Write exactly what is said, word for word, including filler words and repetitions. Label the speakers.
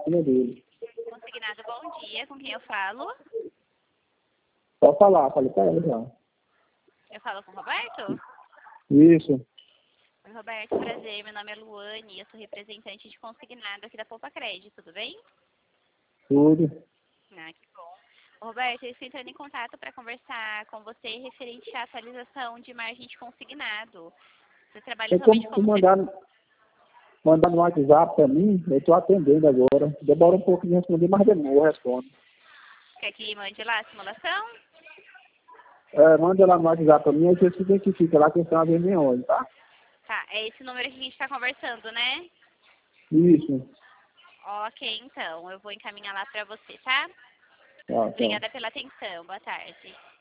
Speaker 1: cima dele.
Speaker 2: Consignado, bom dia. Com quem eu falo?
Speaker 1: Pode falar, falei pra ela já.
Speaker 2: Eu falo com o Roberto?
Speaker 1: Isso,
Speaker 2: Oi, Roberto, prazer. Meu nome é Luane. Eu sou representante de consignado aqui da Poupa Crédito, tudo bem?
Speaker 1: tudo.
Speaker 2: Ah, que bom. Ô, Roberto, eu estou entrando em contato para conversar com você referente à atualização de margem de consignado. Você trabalha
Speaker 1: Tem
Speaker 2: somente
Speaker 1: como tu
Speaker 2: como... se-
Speaker 1: mandar, mandar no WhatsApp pra mim? Eu tô atendendo agora. Demora um pouco de responder, mas demora, eu respondo.
Speaker 2: Quer que mande lá a simulação?
Speaker 1: É, manda lá no WhatsApp pra mim, aí você se identifica lá, que eu estava vendo onde, tá?
Speaker 2: Tá, é esse número que a gente está conversando, né?
Speaker 1: Isso.
Speaker 2: Ok, então. Eu vou encaminhar lá para você, tá?
Speaker 1: Tá, tá.
Speaker 2: Obrigada pela atenção. Boa tarde.